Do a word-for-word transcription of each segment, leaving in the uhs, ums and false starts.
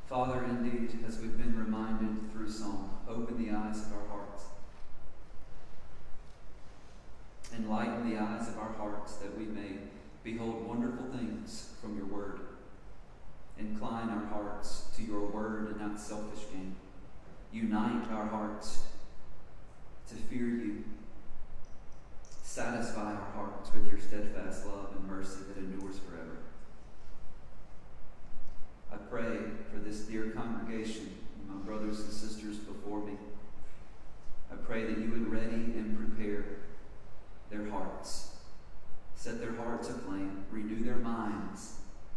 Father, indeed, as we've been reminded through song, open the eyes of our hearts. Enlighten the eyes of our hearts that we may behold wonderful things from your word. Incline our hearts to your word and not selfish gain. Unite our hearts to fear you. Satisfy our hearts with your steadfast love and mercy that endures forever. I pray for this dear congregation, my brothers and sisters before me. I pray that you would ready and prepare their hearts. Set their hearts aflame. Renew their minds.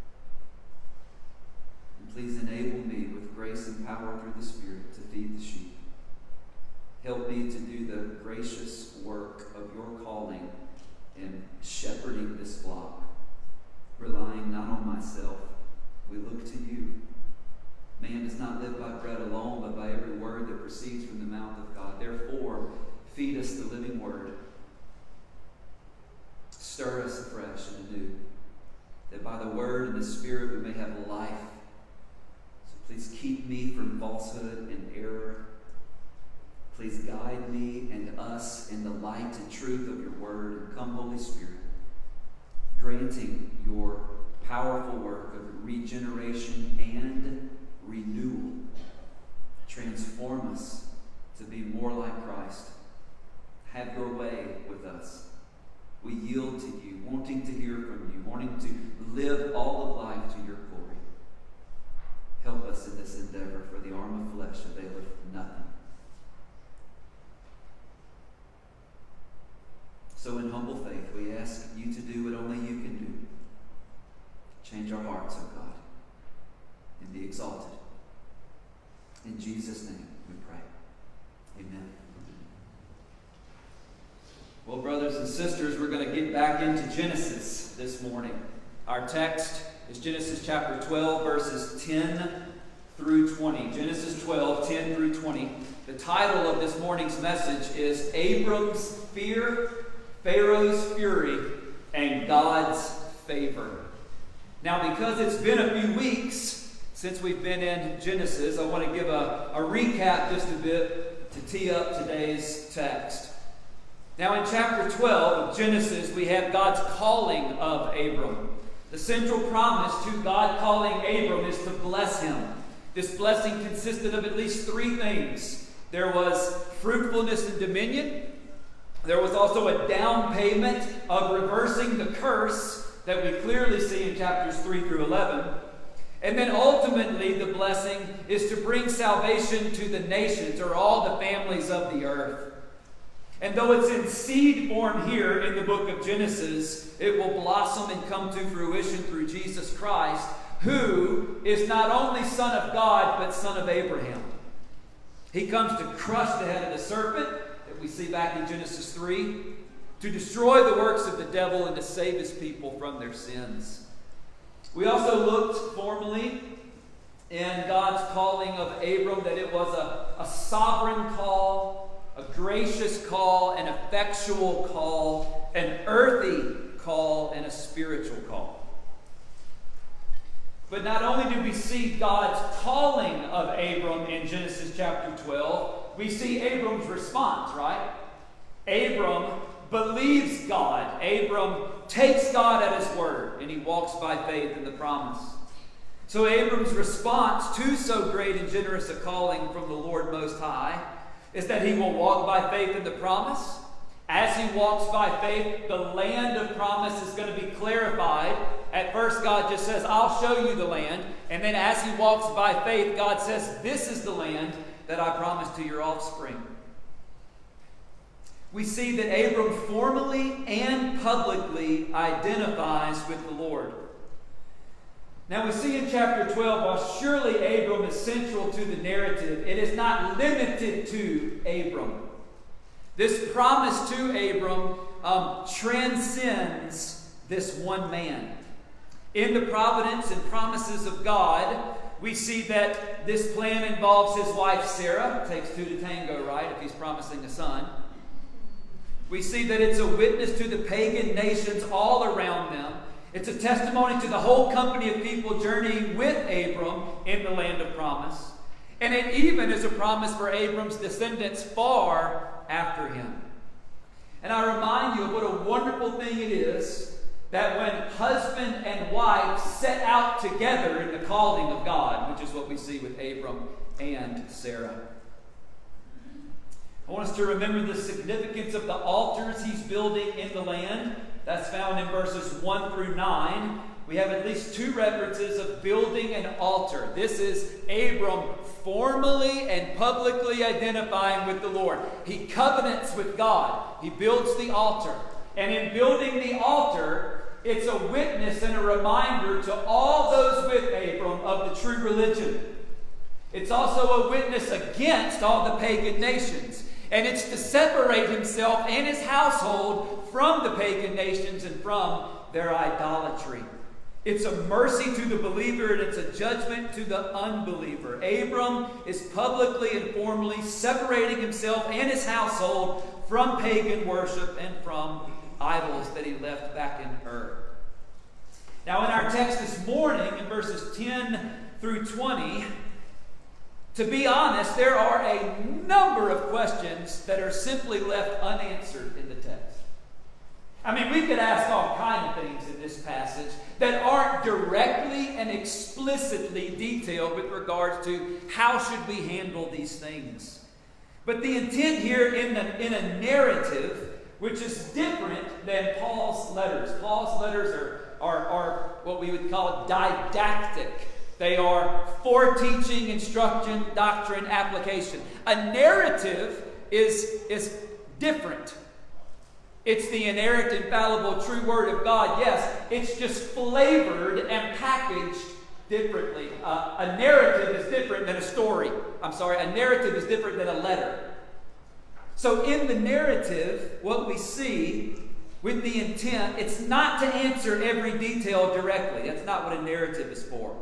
And please enable me with grace and power through the Spirit to feed the sheep. Help me to do the gracious work of your calling in shepherding this flock, relying not on myself. We look to you. Man does not live by bread alone, but by every word that proceeds from the mouth of God. Therefore, feed us the living word. Stir us afresh and anew, that by the word and the Spirit we may have life. So please keep me from falsehood and error. Please guide me and us in the light and truth of your word. And come, Holy Spirit, granting your powerful work of regeneration and renewal. Transform us to be more like Christ. Have your way with us. We yield to you, wanting to hear from you, wanting to live all of life to your glory. Help us in this endeavor, for the arm of flesh availeth nothing. So in humble faith, we ask you to do what only you can do. Change our hearts, O God, and be exalted. In Jesus' name we pray. Amen. Well, brothers and sisters, we're going to get back into Genesis this morning. Our text is Genesis chapter twelve, verses ten through twenty. Genesis twelve, ten through twenty. The title of this morning's message is Abram's Fear, Pharaoh's Fury, and God's Favor. Now, because it's been a few weeks since we've been in Genesis, I want to give a, a recap just a bit to tee up today's text. Now, in chapter twelve of Genesis, we have God's calling of Abram. The central promise to God calling Abram is to bless him. This blessing consisted of at least three things. There was fruitfulness and dominion. There was also a down payment of reversing the curse that we clearly see in chapters three through eleven. And then ultimately the blessing is to bring salvation to the nations, or all the families of the earth. And though it's in seed form here in the book of Genesis, it will blossom and come to fruition through Jesus Christ, who is not only Son of God, but Son of Abraham. He comes to crush the head of the serpent that we see back in Genesis three, to destroy the works of the devil and to save his people from their sins. We also looked formally in God's calling of Abram that it was a, a sovereign call, a gracious call, an effectual call, an earthy call, and a spiritual call. But not only do we see God's calling of Abram in Genesis chapter twelve, we see Abram's response, right? Abram believes God. Abram takes God at his word, and he walks by faith in the promise. So Abram's response to so great and generous a calling from the Lord Most High is that he will walk by faith in the promise. As he walks by faith, the land of promise is going to be clarified. At first, God just says, I'll show you the land. And then as he walks by faith, God says, this is the land that I promised to your offspring. We see that Abram formally and publicly identifies with the Lord. Now we see in chapter twelve, while surely Abram is central to the narrative, it is not limited to Abram. This promise to Abram um, transcends this one man. In the providence and promises of God, we see that this plan involves his wife Sarah. It takes two to tango, right, if he's promising a son. We see that it's a witness to the pagan nations all around them. It's a testimony to the whole company of people journeying with Abram in the land of promise. And it even is a promise for Abram's descendants far after him. And I remind you of what a wonderful thing it is that when husband and wife set out together in the calling of God, which is what we see with Abram and Sarah. I want us to remember the significance of the altars he's building in the land. That's found in verses one through nine. We have at least two references of building an altar. This is Abram formally and publicly identifying with the Lord. He covenants with God. He builds the altar. And in building the altar, it's a witness and a reminder to all those with Abram of the true religion. It's also a witness against all the pagan nations. And it's to separate himself and his household from the pagan nations and from their idolatry. It's a mercy to the believer and it's a judgment to the unbeliever. Abram is publicly and formally separating himself and his household from pagan worship and from idols that he left back in Ur. Now in our text this morning, in verses ten through twenty, to be honest, there are a number of questions that are simply left unanswered in the text. I mean, we could ask all kinds of things in this passage that aren't directly and explicitly detailed with regards to how should we handle these things. But the intent here in, the, in a narrative, which is different than Paul's letters. Paul's letters are, are, are what we would call didactic. They are foreteaching, instruction, doctrine, application. A narrative is, is different. It's the inerrant, infallible, true word of God. Yes, it's just flavored and packaged differently. Uh, a narrative is different than a story. I'm sorry, a narrative is different than a letter. So in the narrative, what we see with the intent, it's not to answer every detail directly. That's not what a narrative is for.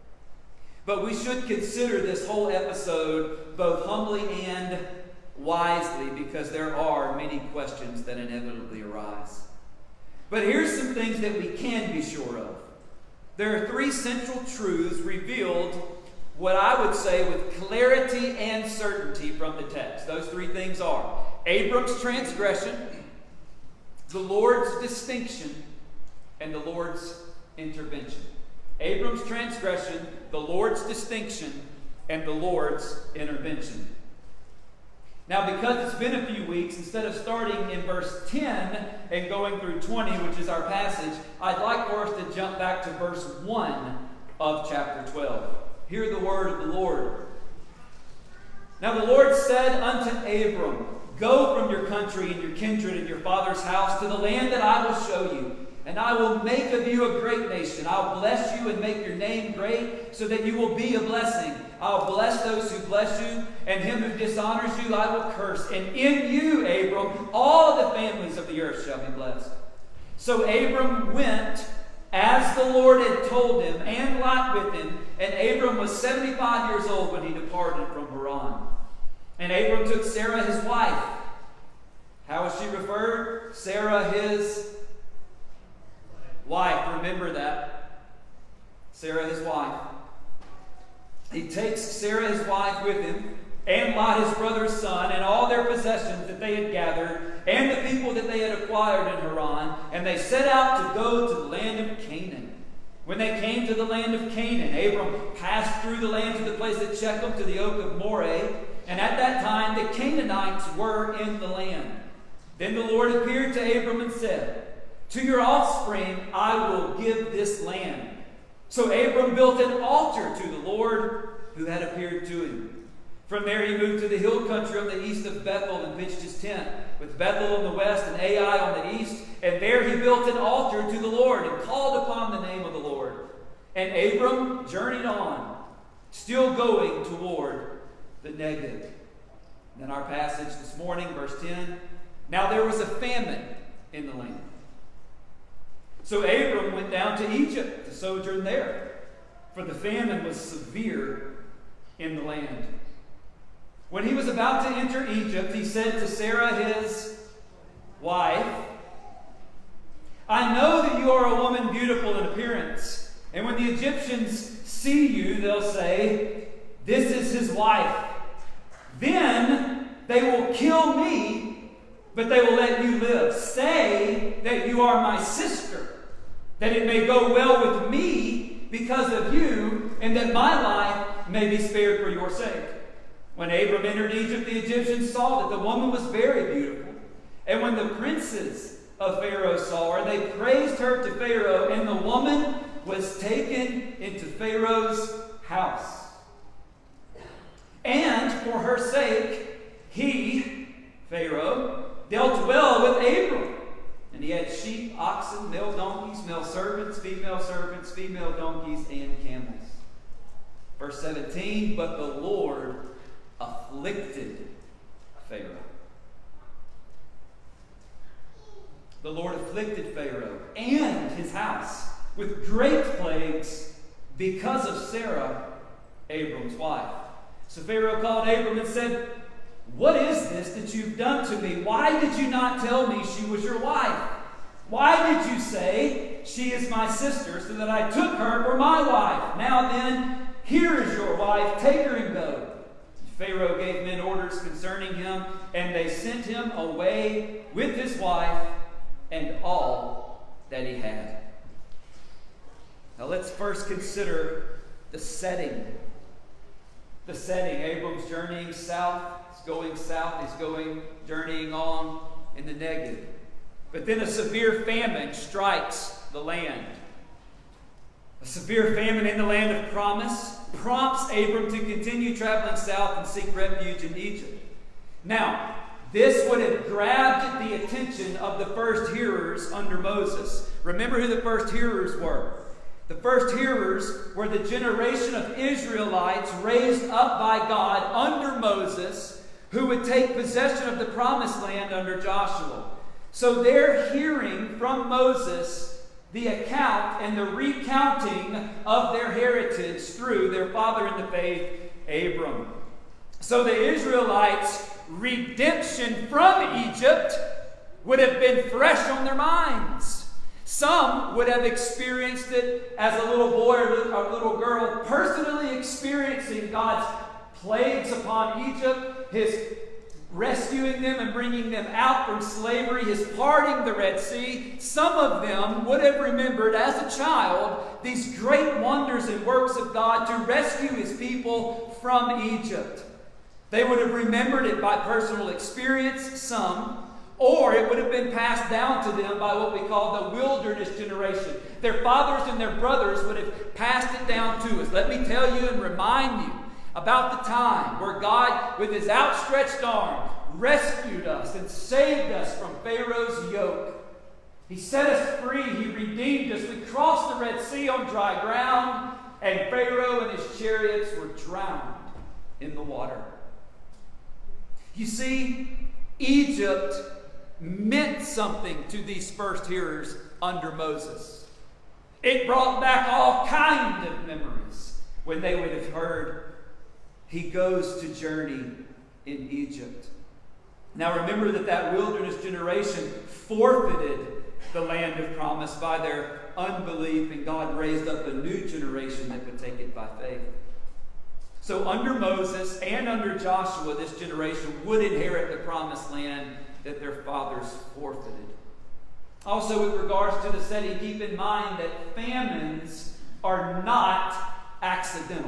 But we should consider this whole episode both humbly and wisely, because there are many questions that inevitably arise. But here's some things that we can be sure of. There are three central truths revealed, what I would say, with clarity and certainty from the text. Those three things are Abram's transgression, the Lord's distinction, and the Lord's intervention. Abram's transgression, the Lord's distinction, and the Lord's intervention. Now, because it's been a few weeks, instead of starting in verse ten and going through twenty, which is our passage, I'd like for us to jump back to verse one of chapter twelve. Hear the word of the Lord. Now the Lord said unto Abram, Go from your country and your kindred and your father's house to the land that I will show you. And I will make of you a great nation. I'll bless you and make your name great, so that you will be a blessing. I'll bless those who bless you, and him who dishonors you I will curse. And in you, Abram, all the families of the earth shall be blessed. So Abram went as the Lord had told him, and Lot with him. And Abram was seventy-five years old when he departed from Haran. And Abram took Sarah his wife. How is she referred? Sarah his wife. Remember that. Sarah his wife. He takes Sarah his wife with him, and Lot his brother's son, and all their possessions that they had gathered, and the people that they had acquired in Haran, and they set out to go to the land of Canaan. When they came to the land of Canaan, Abram passed through the land to the place at Shechem, to the oak of Moreh, and at that time the Canaanites were in the land. Then the Lord appeared to Abram and said, To your offspring I will give this land. So Abram built an altar to the Lord who had appeared to him. From there he moved to the hill country on the east of Bethel and pitched his tent, with Bethel on the west and Ai on the east. And there he built an altar to the Lord and called upon the name of the Lord. And Abram journeyed on, still going toward the Negev. And in our passage this morning, verse ten, Now there was a famine in the land. So Abram went down to Egypt to sojourn there, for the famine was severe in the land. When he was about to enter Egypt, he said to Sarah his wife, I know that you are a woman beautiful in appearance. And when the Egyptians see you, they'll say, 'This is his wife.' Then they will kill me, but they will let you live. Say that you are my sister, that it may go well with me because of you, and that my life may be spared for your sake." When Abram entered Egypt, the Egyptians saw that the woman was very beautiful. And when the princes of Pharaoh saw her, they praised her to Pharaoh, and the woman was taken into Pharaoh's house. And for her sake, he, Pharaoh, dealt well with Abram. And he had sheep, oxen, male donkeys, male servants, female servants, female donkeys, and camels. Verse seventeen, but the Lord afflicted Pharaoh. The Lord afflicted Pharaoh and his house with great plagues because of Sarah, Abram's wife. So Pharaoh called Abram and said, "What is this that you've done to me? Why did you not tell me she was your wife? Why did you say, 'She is my sister,' so that I took her for my wife? Now then, here is your wife, take her and go." Pharaoh gave men orders concerning him, and they sent him away with his wife and all that he had. Now let's first consider the setting. The setting. Abram's journeying south. He's going south. He's going, journeying on in the Negev. But then a severe famine strikes the land. A severe famine in the land of promise prompts Abram to continue traveling south and seek refuge in Egypt. Now, this would have grabbed the attention of the first hearers under Moses. Remember who the first hearers were. The first hearers were the generation of Israelites raised up by God under Moses, who would take possession of the promised land under Joshua. So they're hearing from Moses the account and the recounting of their heritage through their father in the faith, Abram. So the Israelites' redemption from Egypt would have been fresh on their minds. Some would have experienced it as a little boy or a little girl, personally experiencing God's plagues upon Egypt, His rescuing them and bringing them out from slavery, His parting the Red Sea. Some of them would have remembered as a child these great wonders and works of God to rescue His people from Egypt. They would have remembered it by personal experience, some, or it would have been passed down to them by what we call the wilderness generation. Their fathers and their brothers would have passed it down to us. Let me tell you and remind you about the time where God, with His outstretched arm, rescued us and saved us from Pharaoh's yoke. He set us free. He redeemed us. We crossed the Red Sea on dry ground, and Pharaoh and his chariots were drowned in the water. You see, Egypt meant something to these first hearers under Moses. It brought back all kinds of memories when they would have heard he goes to journey in Egypt. Now remember that that wilderness generation forfeited the land of promise by their unbelief, and God raised up a new generation that would take it by faith. So under Moses and under Joshua, this generation would inherit the promised land that their fathers forfeited. Also, with regards to the setting, keep in mind that famines are not accidental.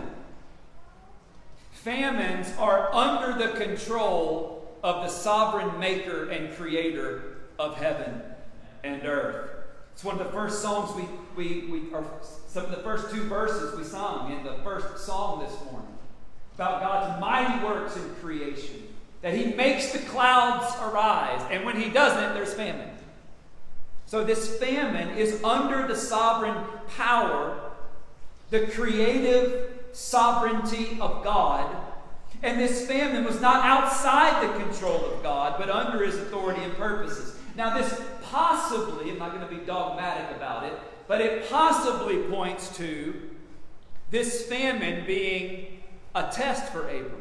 Famines are under the control of the sovereign maker and creator of heaven and earth. It's one of the first songs we, we, we or some of the first two verses we sung in the first song this morning about God's mighty works in creation. That He makes the clouds arise, and when He doesn't, there's famine. So this famine is under the sovereign power, the creative sovereignty of God. And this famine was not outside the control of God, but under His authority and purposes. Now this possibly, I'm not going to be dogmatic about it, but it possibly points to this famine being a test for Abram.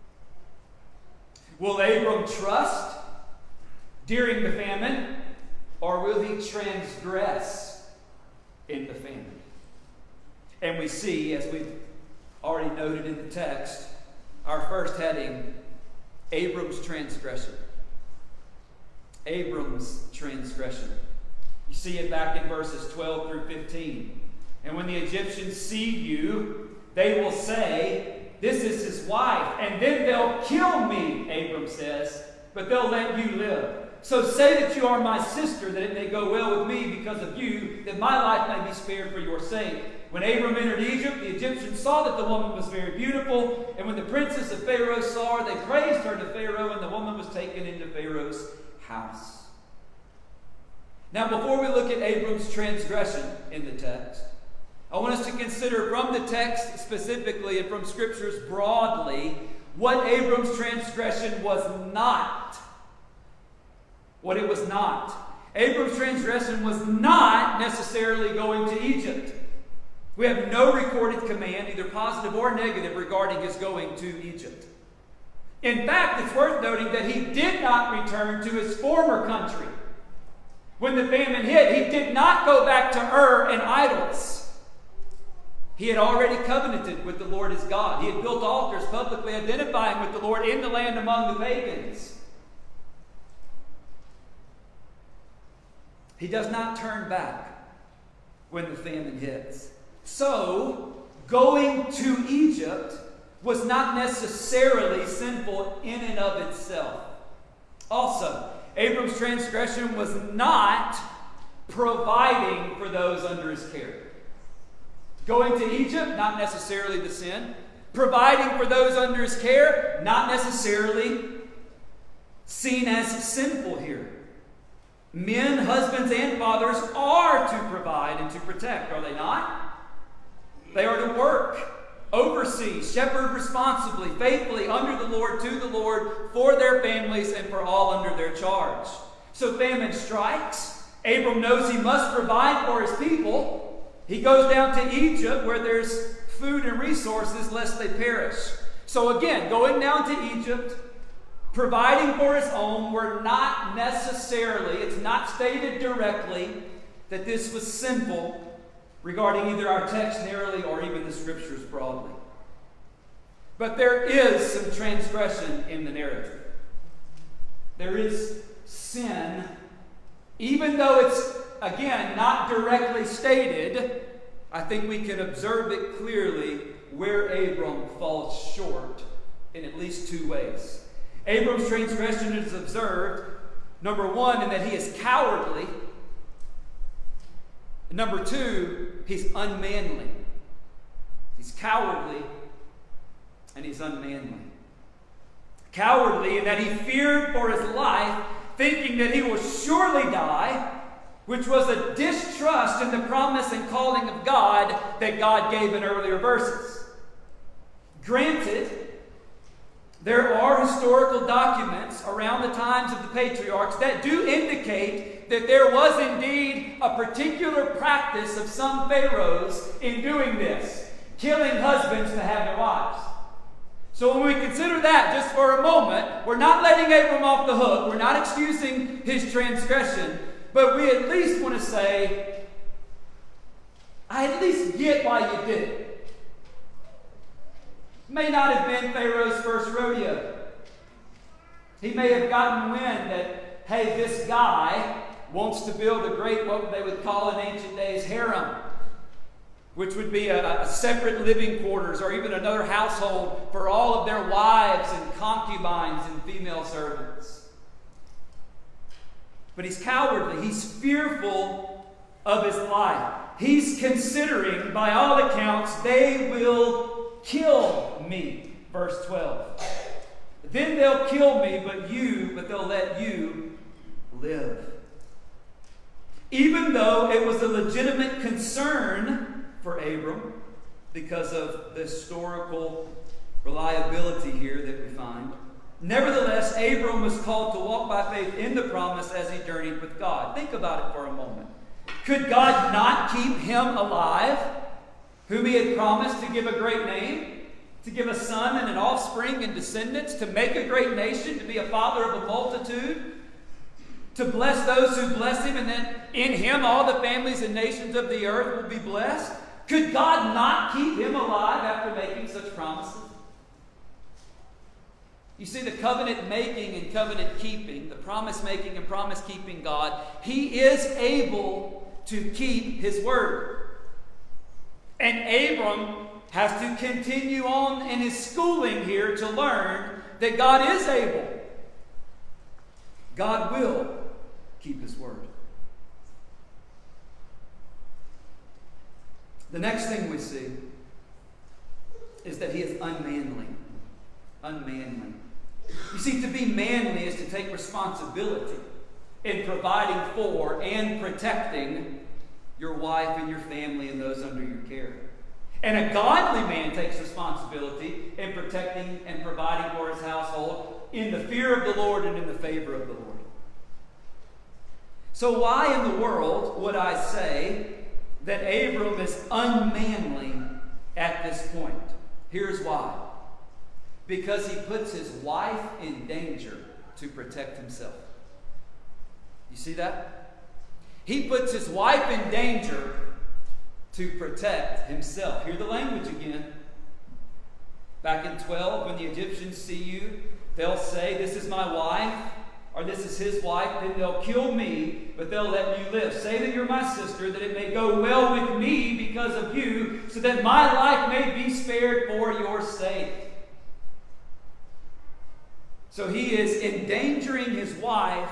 Will Abram trust during the famine? or will he transgress in the famine? And we see, as we've already noted in the text, our first heading, Abram's transgression. Abram's transgression. You see it back in verses twelve through fifteen. And when the Egyptians see you, they will say, this is his wife, and then they'll kill me, Abram says, but they'll let you live. So say that you are my sister, that it may go well with me because of you, that my life may be spared for your sake. When Abram entered Egypt, the Egyptians saw that the woman was very beautiful, and when the princes of Pharaoh saw her, they praised her to Pharaoh, and the woman was taken into Pharaoh's house. Now, before we look at Abram's transgression in the text, I want us to consider from the text specifically and from scriptures broadly what Abram's transgression was not. What it was not. Abram's transgression was not necessarily going to Egypt. We have no recorded command, either positive or negative, regarding his going to Egypt. In fact, it's worth noting that he did not return to his former country. When the famine hit, he did not go back to Ur and idols. He had already covenanted with the Lord his God. He had built altars publicly identifying with the Lord in the land among the pagans. He does not turn back when the famine hits. So, going to Egypt was not necessarily sinful in and of itself. Also, Abram's transgression was not providing for those under his care. Going to Egypt, not necessarily the sin. Providing for those under his care, not necessarily seen as sinful here. Men, husbands, and fathers are to provide and to protect, are they not? They are to work, oversee, shepherd responsibly, faithfully under the Lord, to the Lord, for their families and for all under their charge. So famine strikes. Abram knows he must provide for his people. He goes down to Egypt where there's food and resources lest they perish. So again, going down to Egypt, providing for his own, were not necessarily, it's not stated directly that this was sinful regarding either our text narrowly or even the scriptures broadly. But there is some transgression in the narrative. There is sin, even though it's, again, not directly stated. I think we can observe it clearly where Abram falls short in at least two ways. Abram's transgression is observed, number one, in that he is cowardly. Number two, he's unmanly. He's cowardly and he's unmanly. Cowardly in that he feared for his life, thinking that he will surely die, which was a distrust in the promise and calling of God that God gave in earlier verses. Granted, there are historical documents around the times of the patriarchs that do indicate that there was indeed a particular practice of some pharaohs in doing this, killing husbands to have their wives. So when we consider that just for a moment, we're not letting Abram off the hook. We're not excusing his transgression. But we at least want to say, I at least get why you did it. May not have been Pharaoh's first rodeo. He may have gotten wind that, hey, this guy wants to build a great, what they would call in ancient days, harem, which would be a, a separate living quarters or even another household for all of their wives and concubines and female servants. But he's cowardly. He's fearful of his life. He's considering, by all accounts, they will kill me. Verse twelve. Then they'll kill me, but you, but they'll let you live. Even though it was a legitimate concern for Abram, because of the historical reliability here that we find, nevertheless, Abram was called to walk by faith in the promise as he journeyed with God. Think about it for a moment. Could God not keep him alive, whom he had promised to give a great name, to give a son and an offspring and descendants, to make a great nation, to be a father of a multitude? to bless those who bless him, and that in him all the families and nations of the earth will be blessed? Could God not keep him alive after making such promises? You see, the covenant making and covenant keeping, the promise making and promise keeping God, he is able to keep his word. And Abram has to continue on in his schooling here to learn that God is able. God will keep his word. The next thing we see is that he is unmanly. Unmanly. You see, to be manly is to take responsibility in providing for and protecting your wife and your family and those under your care. And a godly man takes responsibility in protecting and providing for his household in the fear of the Lord and in the favor of the Lord. So why in the world would I say that Abram is unmanly at this point? Here's why. Because he puts his wife in danger to protect himself. You see that? He puts his wife in danger to protect himself. Hear the language again. Back in twelve, when the Egyptians see you, they'll say, "This is my wife," or "This is his wife." Then they'll kill me, but they'll let you live. Say that you're my sister, that it may go well with me because of you, so that my life may be spared for your sake. So he is endangering his wife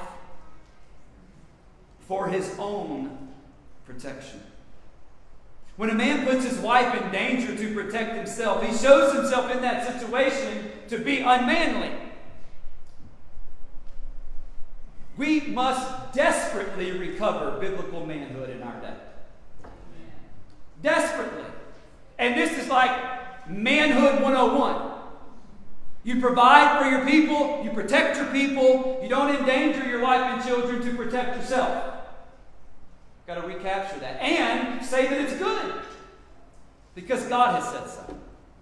for his own protection. When a man puts his wife in danger to protect himself, he shows himself in that situation to be unmanly. We must desperately recover biblical manhood in our day. Desperately. And this is like manhood one oh one. You provide for your people, you protect your people, you don't endanger your wife and children to protect yourself. Got to recapture that. And say that it's good. Because God has said so.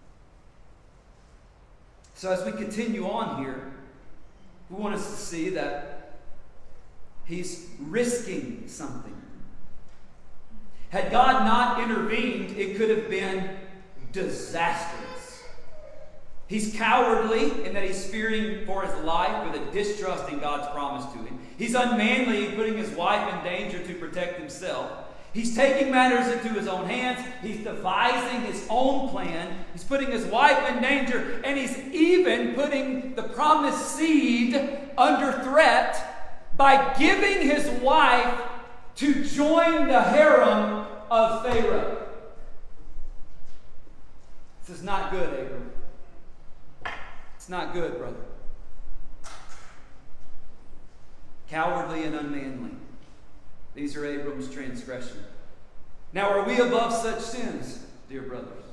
So as we continue on here, we want us to see that he's risking something. Had God not intervened, it could have been disastrous. He's cowardly in that he's fearing for his life with a distrust in God's promise to him. He's unmanly in putting his wife in danger to protect himself. He's taking matters into his own hands. He's devising his own plan. He's putting his wife in danger. And he's even putting the promised seed under threat by giving his wife to join the harem of Pharaoh. This is not good, Abram. It's not good, brother. Cowardly and unmanly. These are Abram's transgressions. Now, are we above such sins, dear brothers?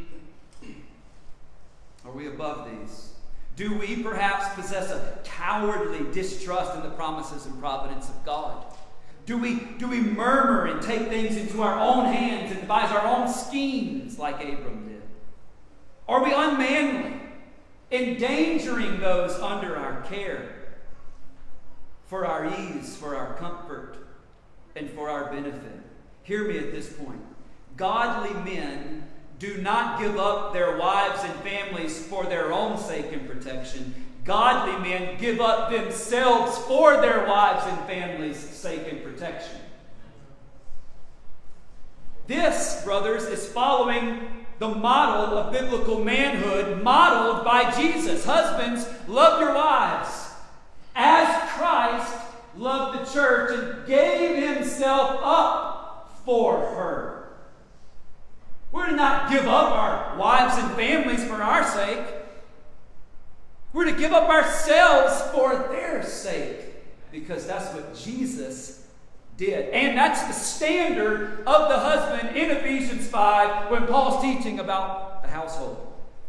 Are we above these? Do we perhaps possess a cowardly distrust in the promises and providence of God? Do we, do we murmur and take things into our own hands and devise our own schemes like Abram did? Are we unmanly, endangering those under our care for our ease, for our comfort, and for our benefit? Hear me at this point. Godly men do not give up their wives and families for their own sake and protection. Godly men give up themselves for their wives and families' sake and protection. This, brothers, is following the model of biblical manhood modeled by Jesus. Husbands, love your wives as Christ loved the church and gave himself up for her. We're to not give up our wives and families for our sake. We're to give up ourselves for their sake, because that's what Jesus did. And that's the standard of the husband in Ephesians five when Paul's teaching about the household.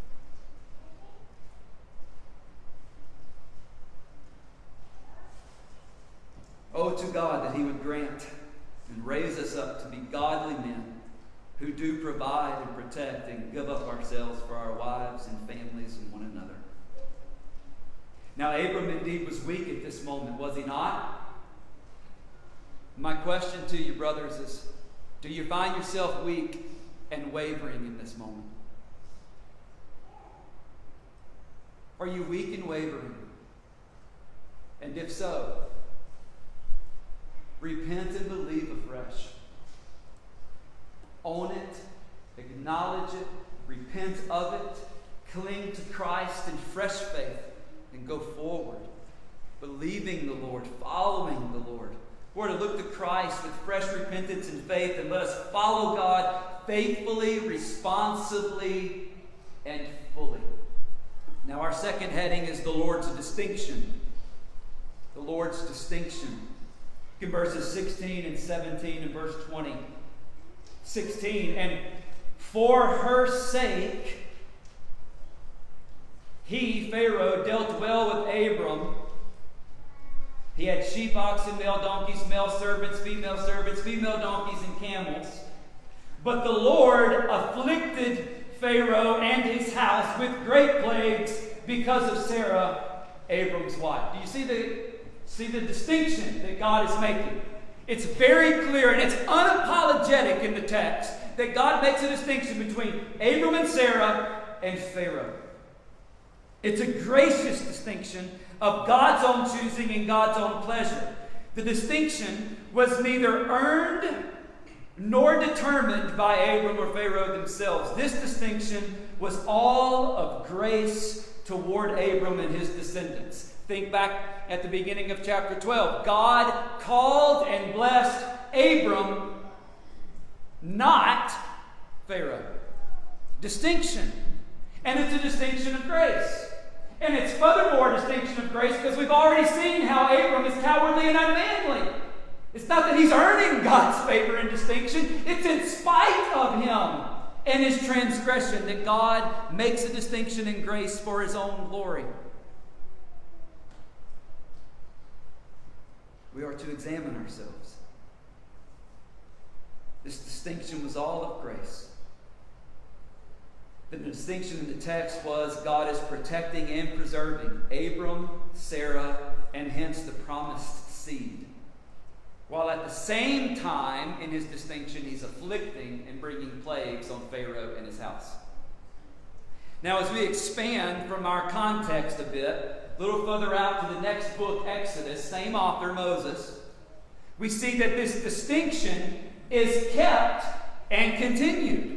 Oh, to God that he would grant and raise us up to be godly men who do provide and protect and give up ourselves for our wives and families and one another. Now, Abram indeed was weak at this moment, was he not? My question to you, brothers, is do you find yourself weak and wavering in this moment? Are you weak and wavering? And if so, repent and believe afresh. Own it, acknowledge it, repent of it, cling to Christ in fresh faith, and go forward, believing the Lord, following the Lord. We're to look to Christ with fresh repentance and faith, and let us follow God faithfully, responsibly, and fully. Now, our second heading is the Lord's distinction. The Lord's distinction. In verses sixteen and seventeen and verse twenty. sixteen, and for her sake, he, Pharaoh, dealt well with Abram. He had sheep, oxen, male donkeys, male servants, female servants, female donkeys, and camels. But the Lord afflicted Pharaoh and his house with great plagues because of Sarah, Abram's wife. Do you see the, see the distinction that God is making? It's very clear and it's unapologetic in the text that God makes a distinction between Abram and Sarah and Pharaoh. It's a gracious distinction of God's own choosing and God's own pleasure. The distinction was neither earned nor determined by Abram or Pharaoh themselves. This distinction was all of grace toward Abram and his descendants. Think back at the beginning of chapter twelve. God called and blessed Abram, not Pharaoh. Distinction. And it's a distinction of grace. And it's furthermore a distinction of grace because we've already seen how Abram is cowardly and unmanly. It's not that he's earning God's favor and distinction. It's in spite of him and his transgression that God makes a distinction in grace for his own glory. We are to examine ourselves. This distinction was all of grace. The distinction in the text was God is protecting and preserving Abram, Sarah, and hence the promised seed. While at the same time, in his distinction, he's afflicting and bringing plagues on Pharaoh and his house. Now, as we expand from our context a bit, a little further out to the next book, Exodus, same author, Moses, we see that this distinction is kept and continued.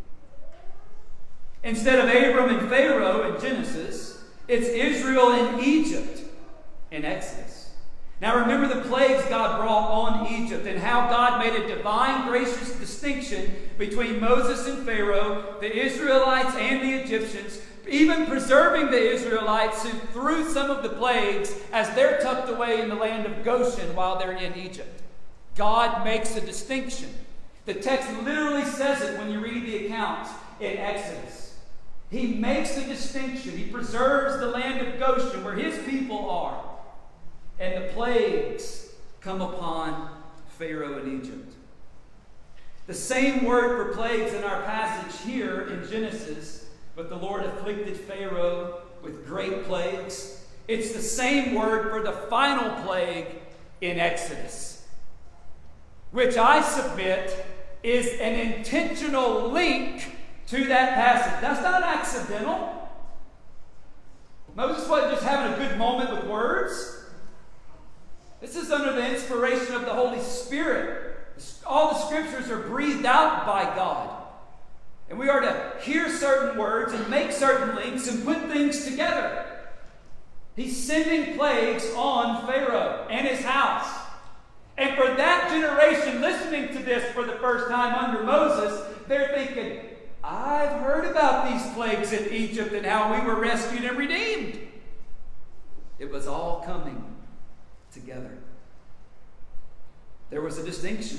Instead of Abram and Pharaoh in Genesis, it's Israel and Egypt in Exodus. Now remember the plagues God brought on Egypt and how God made a divine gracious distinction between Moses and Pharaoh, the Israelites and the Egyptians, even preserving the Israelites who, through some of the plagues as they're tucked away in the land of Goshen while they're in Egypt. God makes a distinction. The text literally says it when you read the accounts in Exodus. He makes a distinction. He preserves the land of Goshen where his people are. And the plagues come upon Pharaoh in Egypt. The same word for plagues in our passage here in Genesis, but the Lord afflicted Pharaoh with great plagues. It's the same word for the final plague in Exodus, which I submit is an intentional link to that passage. That's not accidental. Moses wasn't just having a good moment with words. This is under the inspiration of the Holy Spirit. All the scriptures are breathed out by God. And we are to hear certain words and make certain links and put things together. He's sending plagues on Pharaoh and his house. And for that generation listening to this for the first time under Moses, they're thinking, I've heard about these plagues in Egypt and how we were rescued and redeemed. It was all coming together. There was a distinction.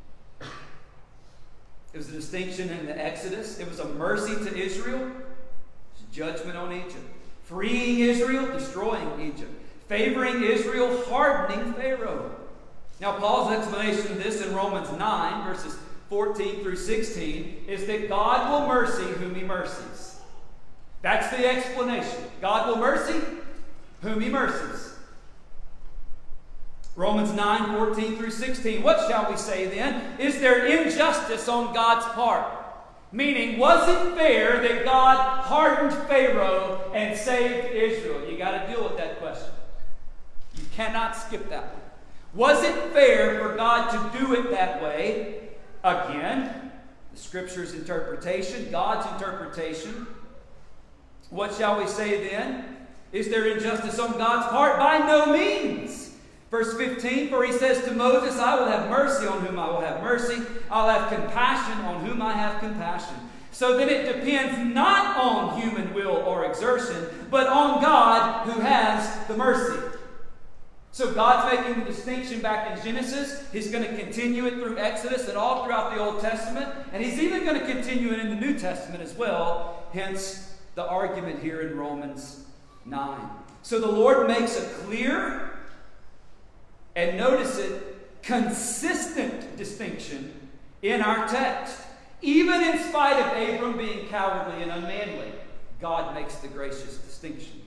It was a distinction in the Exodus. It was a mercy to Israel. It was judgment on Egypt. Freeing Israel, destroying Egypt. Favoring Israel, hardening Pharaoh. Now, Paul's explanation of this in Romans nine, verses fourteen through sixteen, is that God will mercy whom he mercies. That's the explanation. God will mercy whom he mercies. Romans nine, fourteen through sixteen. What shall we say then? Is there injustice on God's part? Meaning, was it fair that God hardened Pharaoh and saved Israel? You got to deal with that question. You cannot skip that one. Was it fair for God to do it that way? Again, the Scripture's interpretation, God's interpretation. What shall we say then? Is there injustice on God's part? By no means. Verse fifteen, for he says to Moses, I will have mercy on whom I will have mercy. I'll have compassion on whom I have compassion. So then it depends not on human will or exertion, but on God who has the mercy. So God's making the distinction back in Genesis. He's going to continue it through Exodus and all throughout the Old Testament. And he's even going to continue it in the New Testament as well. Hence the argument here in Romans nine. So the Lord makes a clear, and notice it, consistent distinction in our text. Even in spite of Abram being cowardly and unmanly, God makes the gracious distinction.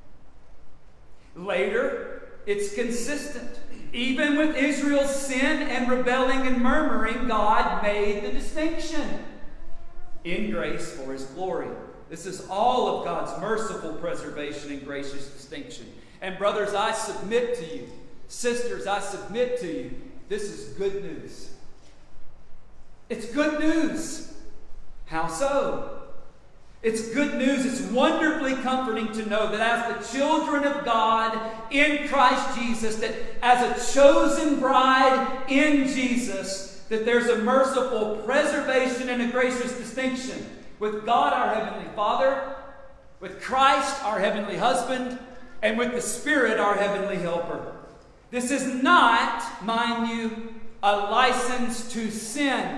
Later, it's consistent. Even with Israel's sin and rebelling and murmuring, God made the distinction in grace for his glory. This is all of God's merciful preservation and gracious distinction. And brothers, I submit to you, sisters, I submit to you, this is good news. It's good news. How so? It's good news. It's wonderfully comforting to know that as the children of God in Christ Jesus, that as a chosen bride in Jesus, that there's a merciful preservation and a gracious distinction with God, our Heavenly Father, with Christ, our Heavenly Husband, and with the Spirit, our Heavenly Helper. This is not, mind you, a license to sin.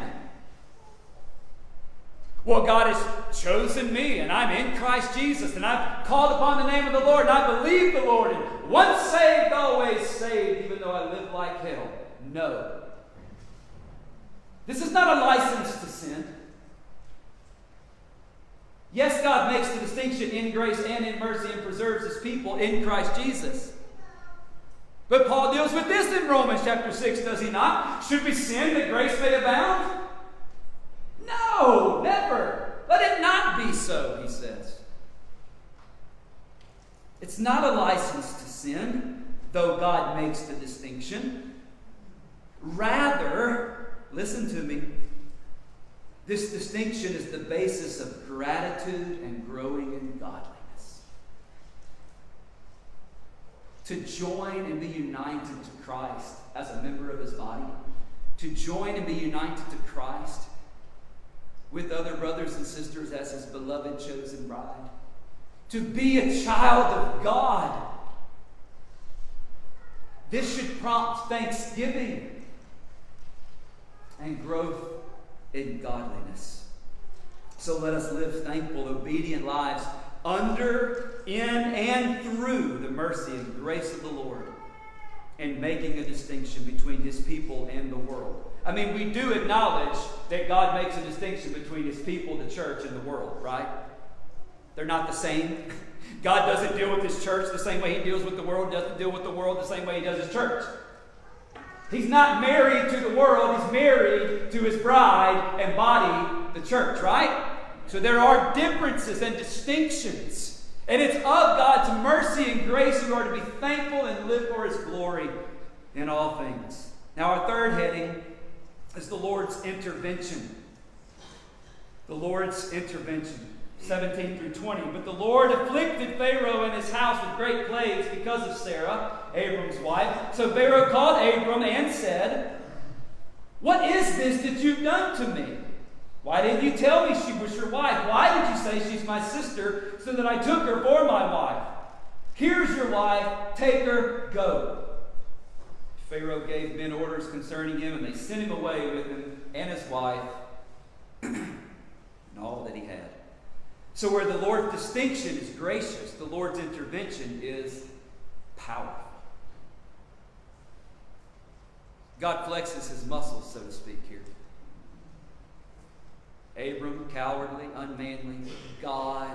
Well, God has chosen me, and I'm in Christ Jesus, and I've called upon the name of the Lord, and I believe the Lord, and once saved, always saved, even though I live like hell. No. This is not a license to sin. Yes, God makes the distinction in grace and in mercy and preserves his people in Christ Jesus. But Paul deals with this in Romans chapter six, does he not? Should we sin that grace may abound? No, never. Let it not be so, he says. It's not a license to sin, though God makes the distinction. Rather, listen to me, this distinction is the basis of gratitude and growing in godliness. To join and be united to Christ as a member of his body, to join and be united to Christ with other brothers and sisters as his beloved chosen bride, to be a child of God. This should prompt thanksgiving and growth in godliness. So let us live thankful, obedient lives under, in, and through the mercy and grace of the Lord, and making a distinction between his people and the world. I mean, we do acknowledge that God makes a distinction between his people, the church, and the world, right? They're not the same. God doesn't deal with his church the same way he deals with the world, doesn't deal with the world the same way he does his church. He's not married to the world, he's married to his bride and body, the church, right? So there are differences and distinctions. And it's of God's mercy and grace we are to be thankful and live for his glory in all things. Now our third heading is the Lord's intervention. The Lord's intervention. seventeen through twenty. But the Lord afflicted Pharaoh and his house with great plagues because of Sarah, Abram's wife. So Pharaoh called Abram and said, "What is this that you've done to me? Why didn't you tell me she was your wife? Why did you say she's my sister so that I took her for my wife? Here's your wife, take her, go." Pharaoh gave men orders concerning him, and they sent him away with him and his wife and all that he had. So where the Lord's distinction is gracious, the Lord's intervention is powerful. God flexes his muscles, so to speak, here. Abram, cowardly, unmanly, God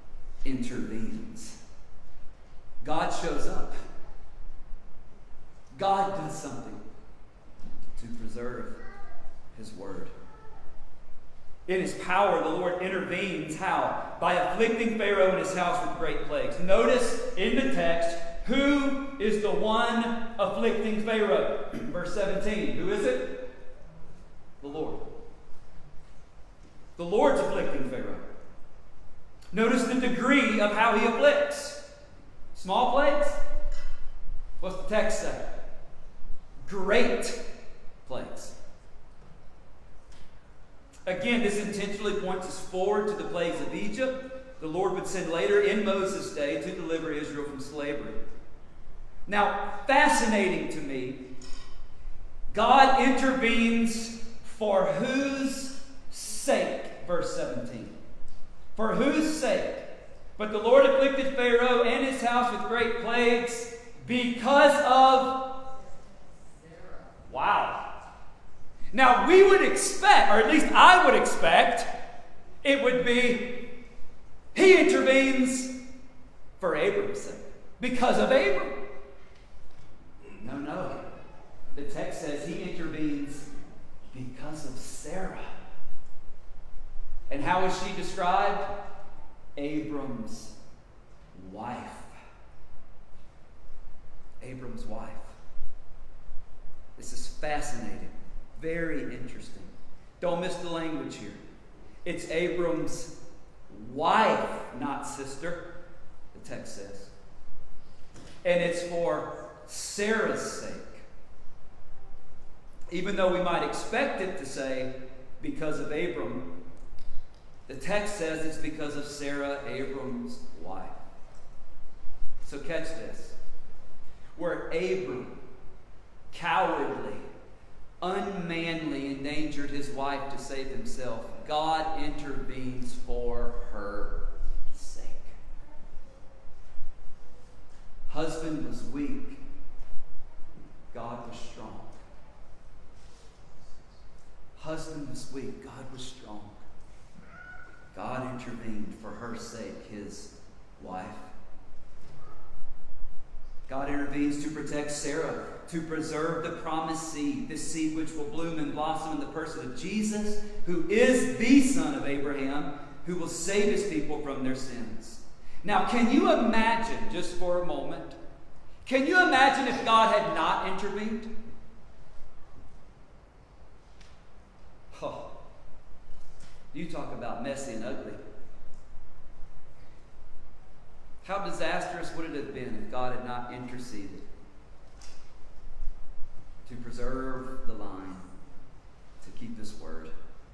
intervenes. God shows up. God does something to preserve his word. In his power, the Lord intervenes. How? By afflicting Pharaoh and his house with great plagues. Notice in the text, who is the one afflicting Pharaoh? Verse seventeen. Who is it? The Lord. The Lord's afflicting Pharaoh. Notice the degree of how he afflicts. Small plagues? What's the text say? Great plagues. Again, this intentionally points us forward to the plagues of Egypt the Lord would send later in Moses' day to deliver Israel from slavery. Now, fascinating to me, God intervenes for whose sake? Verse seventeen. For whose sake? But the Lord afflicted Pharaoh and his house with great plagues because of... Wow. Now, we would expect, or at least I would expect, it would be, he intervenes for Abram's sake. Because of Abram. No, no. The text says he intervenes because of Sarah. And how is she described? Abram's wife. Abram's wife. This is fascinating. Very interesting. Don't miss the language here. It's Abram's wife, not sister, the text says. And it's for Sarah's sake. Even though we might expect it to say because of Abram, the text says it's because of Sarah, Abram's wife. So catch this. Where Abram cowardly, unmanly endangered his wife to save himself, God intervenes for her sake. Husband was weak. God was strong. Husband was weak. God was strong. God intervened for her sake, his wife. God intervenes to protect Sarah, to preserve the promised seed, this seed which will bloom and blossom in the person of Jesus, who is the son of Abraham, who will save his people from their sins. Now, can you imagine, just for a moment, can you imagine if God had not intervened? Oh, you talk about messy and ugly. How disastrous would it have been if God had not interceded to preserve the line, to keep this word?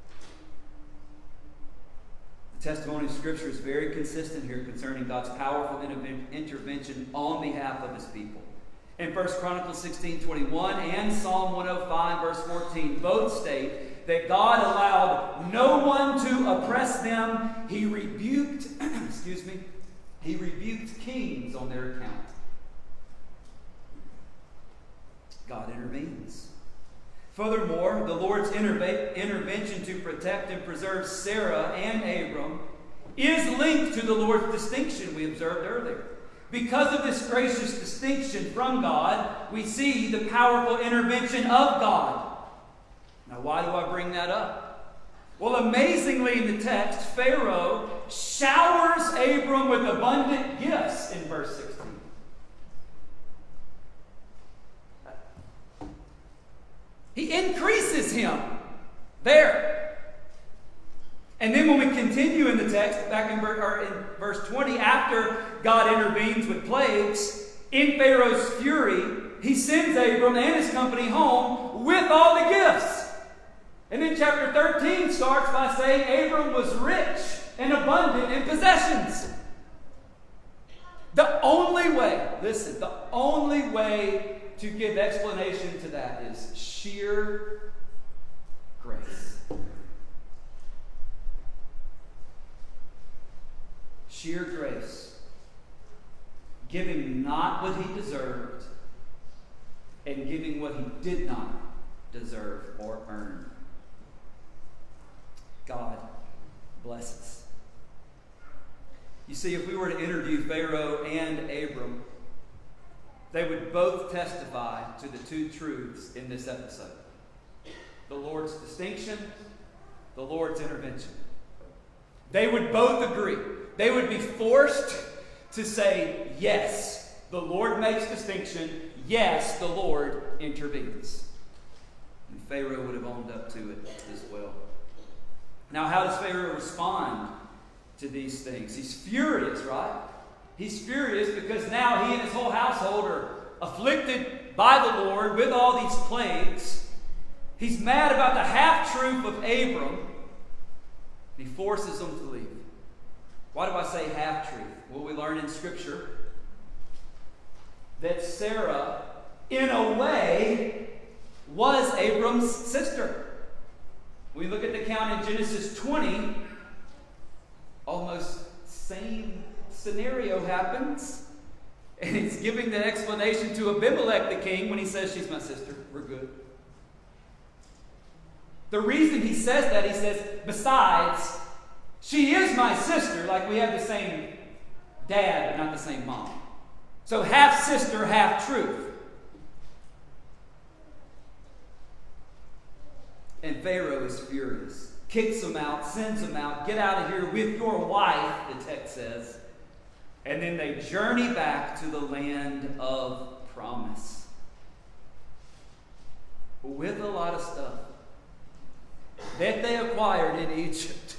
The testimony of Scripture is very consistent here concerning God's powerful intervention on behalf of his people. In First Chronicles sixteen twenty-one and Psalm one oh five verse fourteen both state that God allowed no one to oppress them. He rebuked, excuse me, he rebuked kings on their account. God intervenes. Furthermore, the Lord's interve- intervention to protect and preserve Sarah and Abram is linked to the Lord's distinction we observed earlier. Because of this gracious distinction from God, we see the powerful intervention of God. Now, why do I bring that up? Well, amazingly in the text, Pharaoh showers Abram with abundant gifts in verse sixteen. He increases him there. And then when we continue in the text, back in, or in verse twenty, after God intervenes with plagues, in Pharaoh's fury, he sends Abram and his company home with all the gifts. And then chapter thirteen starts by saying Abram was rich and abundant in possessions. The only way, listen, the only way to give explanation to that is sheer grace. Sheer grace. Giving not what he deserved and giving what he did not deserve or earn. God blesses. You see, if we were to interview Pharaoh and Abram, they would both testify to the two truths in this episode: the Lord's distinction, the Lord's intervention. They would both agree. They would be forced to say, yes, the Lord makes distinction. Yes, the Lord intervenes. And Pharaoh would have owned up to it as well. Now, how does Pharaoh respond to these things? He's furious, right? He's furious because now he and his whole household are afflicted by the Lord with all these plagues. He's mad about the half-truth of Abram. He forces them to leave. Why do I say half-truth? Well, we learn in Scripture that Sarah, in a way, was Abram's sister. We look at the account in Genesis twenty, almost same scenario happens. And he's giving the explanation to Abimelech the king when he says, she's my sister, we're good. The reason he says that, he says, besides, she is my sister, like we have the same dad, but not the same mom. So half sister, half truth. And Pharaoh is furious. Kicks them out, sends them out. Get out of here with your wife, the text says. And then they journey back to the land of promise. With a lot of stuff that they acquired in Egypt.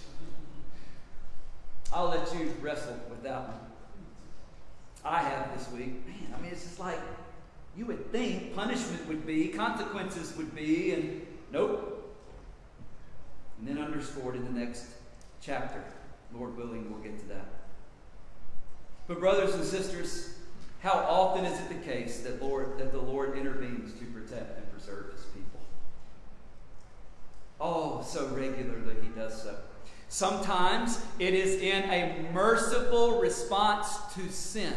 I'll let you wrestle with that one. I have this week. Man, I mean, it's just like you would think punishment would be, consequences would be, and nope. And then underscored in the next chapter. Lord willing, we'll get to that. But brothers and sisters, how often is it the case that Lord that the Lord intervenes to protect and preserve his people? Oh, so regularly he does so. Sometimes it is in a merciful response to sin.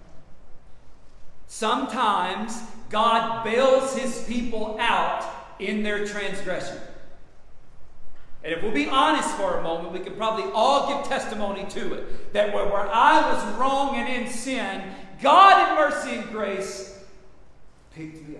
Sometimes God bails his people out in their transgression. And if we'll be honest for a moment, we can probably all give testimony to it. That where, where I was wrong and in sin, God in mercy and grace picked me up.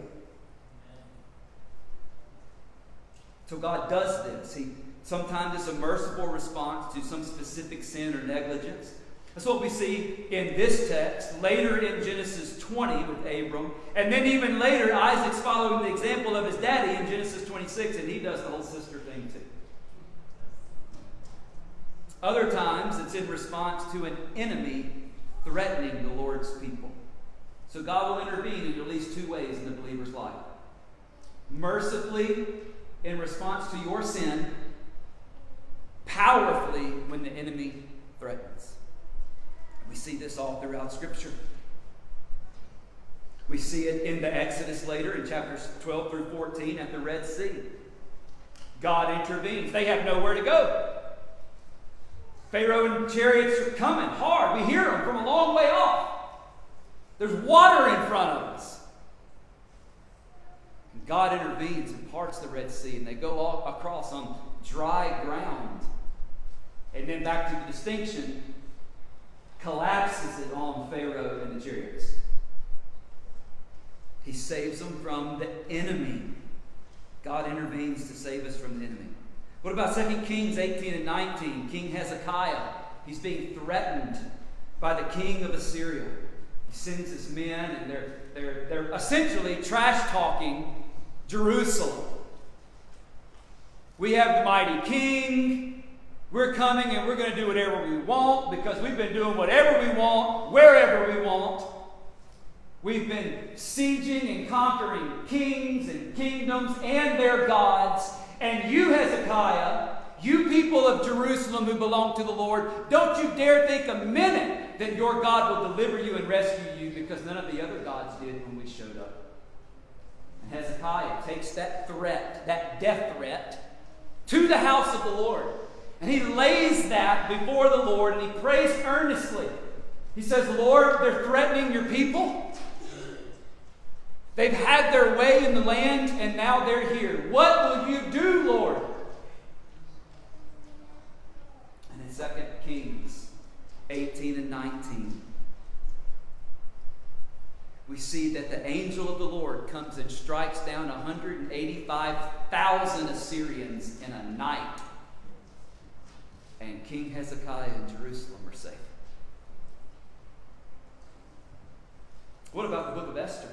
So God does this. He sometimes it's a merciful response to some specific sin or negligence. That's what we see in this text, later in Genesis twenty with Abram. And then even later, Isaac's following the example of his daddy in Genesis twenty-six, and he does the whole sister thing too. Other times, it's in response to an enemy threatening the Lord's people. So God will intervene in at least two ways in the believer's life. Mercifully, in response to your sin. Powerfully, when the enemy threatens. We see this all throughout Scripture. We see it in the Exodus later, in chapters twelve through fourteen, at the Red Sea. God intervenes. They have nowhere to go. Pharaoh and chariots are coming hard. We hear them from a long way off. There's water in front of us. And God intervenes and parts the Red Sea, and they go all across on dry ground. And then back to the distinction, collapses it on Pharaoh and the chariots. He saves them from the enemy. God intervenes to save us from the enemy. What about Second Kings eighteen and nineteen? King Hezekiah. He's being threatened by the king of Assyria. He sends his men, and they're, they're, they're essentially trash-talking Jerusalem. We have the mighty king. We're coming and we're going to do whatever we want because we've been doing whatever we want, wherever we want. We've been sieging and conquering kings and kingdoms and their gods. And you, Hezekiah, you people of Jerusalem who belong to the Lord, don't you dare think a minute that your God will deliver you and rescue you, because none of the other gods did when we showed up. And Hezekiah takes that threat, that death threat, to the house of the Lord. And he lays that before the Lord, and he prays earnestly. He says, Lord, they're threatening your people. They've had their way in the land, and now they're here. What will you do, Lord? And in Second Kings eighteen and nineteen, we see that the angel of the Lord comes and strikes down one hundred eighty-five thousand Assyrians in a night. And King Hezekiah and Jerusalem are safe. What about the book of Esther?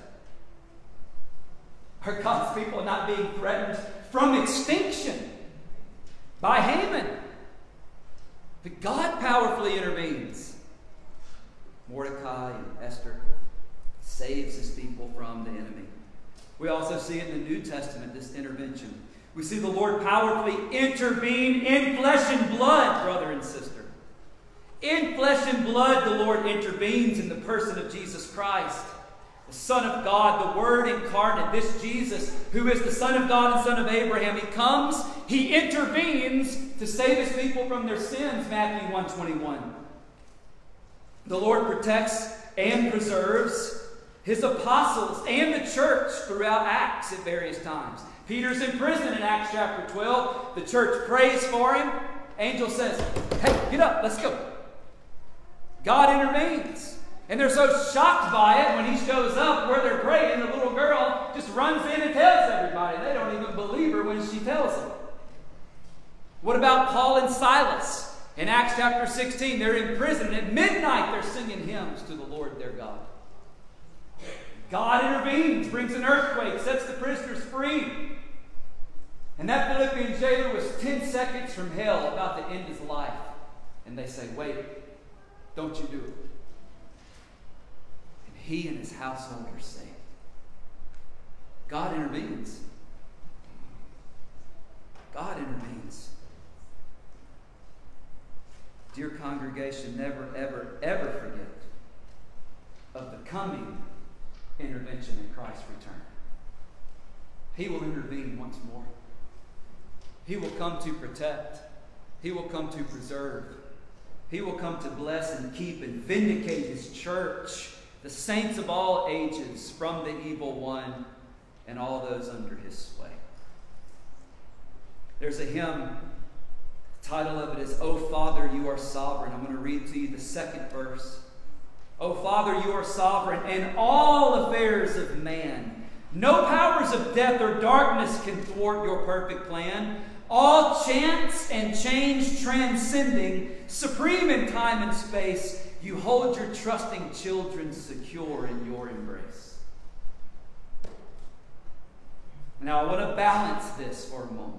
Are God's people not being threatened from extinction by Haman? But God powerfully intervenes. Mordecai and Esther saves his people from the enemy. We also see in the New Testament this intervention. We see the Lord powerfully intervene in flesh and blood, brother and sister. In flesh and blood, the Lord intervenes in the person of Jesus Christ, the Son of God, the Word incarnate, this Jesus, who is the Son of God and Son of Abraham. He comes, he intervenes to save his people from their sins, Matthew one twenty-one. The Lord protects and preserves his apostles and the church throughout Acts at various times. Peter's in prison in Acts chapter twelve. The church prays for him. Angel says, hey, get up, let's go. God intervenes. And they're so shocked by it when he shows up where they're praying. The little girl just runs in and tells everybody. They don't even believe her when she tells them. What about Paul and Silas? In Acts chapter sixteen, they're in prison. And at midnight, they're singing hymns to the Lord their God. God intervenes, brings an earthquake, sets the prisoners free. And that Philippian jailer was ten seconds from hell, about to end his life. And they say, wait, don't you do it. And he and his household are saved. God intervenes. God intervenes. Dear congregation, never, ever, ever forget of the coming intervention in Christ's return. He will intervene once more. He will come to protect. He will come to preserve. He will come to bless and keep and vindicate his church, the saints of all ages, from the evil one and all those under his sway. There's a hymn. The title of it is, O Father, you are sovereign. I'm going to read to you the second verse. O Father, you are sovereign in all affairs of man. No powers of death or darkness can thwart your perfect plan. All chance and change transcending, supreme in time and space, you hold your trusting children secure in your embrace. Now I want to balance this for a moment.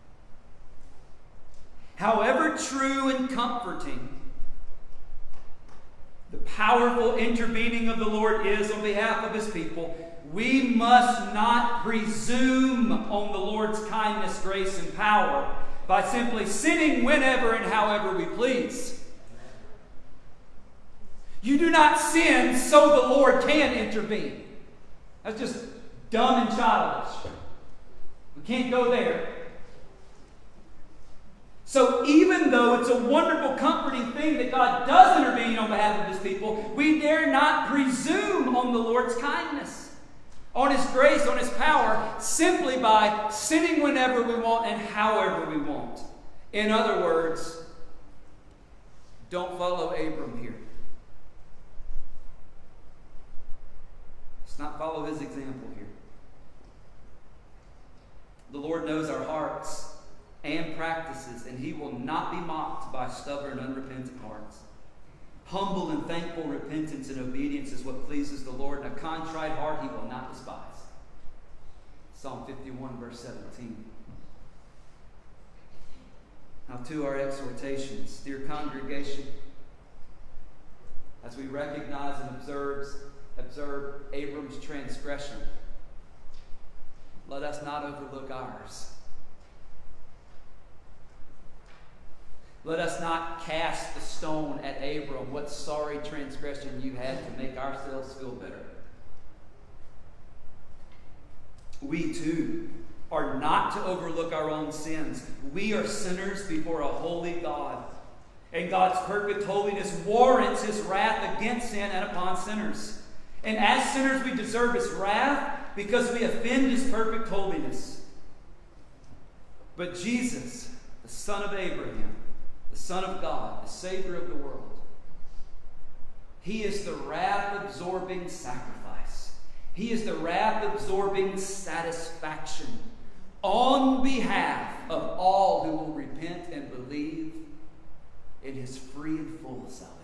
However true and comforting the powerful intervening of the Lord is on behalf of his people, we must not presume on the Lord's kindness, grace, and power by simply sinning whenever and however we please. You do not sin so the Lord can intervene. That's just dumb and childish. We can't go there. So even though it's a wonderful, comforting thing that God does intervene on behalf of his people, we dare not presume on the Lord's kindness, on his grace, on his power, simply by sinning whenever we want and however we want. In other words, don't follow Abram here. Let's not follow his example here. The Lord knows our hearts and practices, and he will not be mocked by stubborn, unrepentant hearts. Humble and thankful repentance and obedience is what pleases the Lord, and a contrite heart he will not despise. Psalm fifty-one, verse seventeen. Now to our exhortations, dear congregation, as we recognize and observe, observe Abram's transgression, let us not overlook ours. Let us not cast the stone at Abram. What sorry transgression you had to make ourselves feel better. We too are not to overlook our own sins. We are sinners before a holy God. And God's perfect holiness warrants his wrath against sin and upon sinners. And as sinners we deserve his wrath because we offend his perfect holiness. But Jesus, the Son of Abraham, the Son of God, the Savior of the world, he is the wrath-absorbing sacrifice. He is the wrath-absorbing satisfaction on behalf of all who will repent and believe in His free and full salvation.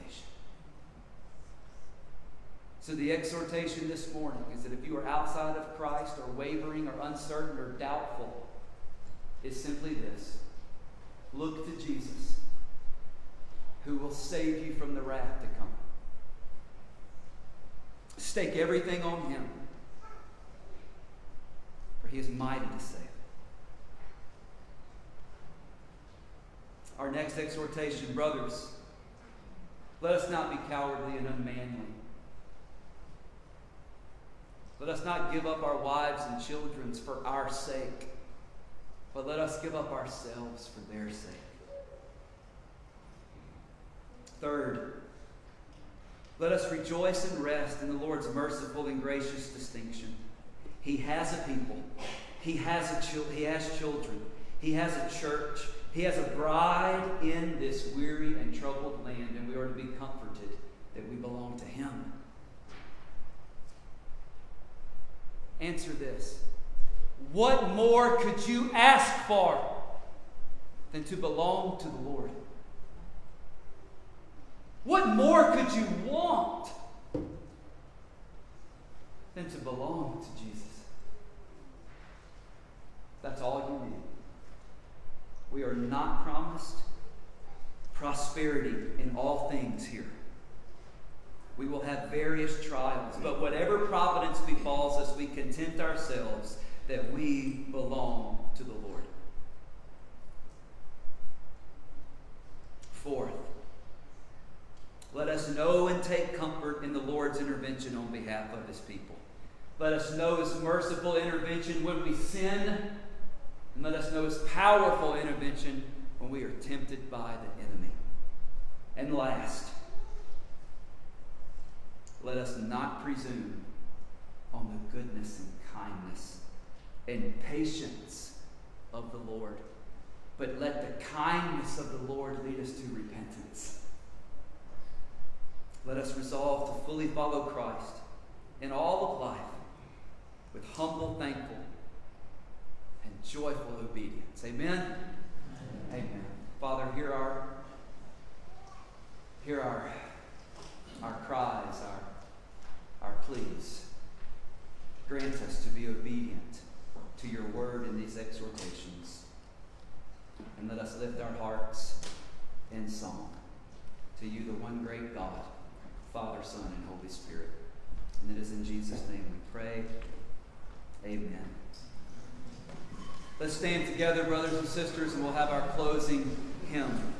So the exhortation this morning is that if you are outside of Christ or wavering or uncertain or doubtful, is simply this. Look to Jesus, who will save you from the wrath to come. Stake everything on Him, for He is mighty to save. Our next exhortation, brothers, let us not be cowardly and unmanly. Let us not give up our wives and children for our sake, but let us give up ourselves for their sake. Third, let us rejoice and rest in the Lord's merciful and gracious distinction. He has a people. He has a chil- He has children. He has a church. He has a bride in this weary and troubled land, and we are to be comforted that we belong to Him. Answer this. What more could you ask for than to belong to the Lord? What more could you want than to belong to Jesus? That's all you need. We are not promised prosperity in all things here. We will have various trials, but whatever providence befalls us, we content ourselves that we belong to the Lord. Fourth, let us know and take comfort in the Lord's intervention on behalf of His people. Let us know His merciful intervention when we sin, and let us know His powerful intervention when we are tempted by the enemy. And last, let us not presume on the goodness and kindness and patience of the Lord, but let the kindness of the Lord lead us to repentance. Let us resolve to fully follow Christ in all of life with humble, thankful, and joyful obedience. Amen? Amen. Amen. Father, hear our, hear our, our cries, our, our pleas. Grant us to be obedient to your word in these exhortations. And let us lift our hearts in song to you, the one great God, Father, Son, and Holy Spirit. And it is in Jesus' name we pray. Amen. Let's stand together, brothers and sisters, and we'll have our closing hymn.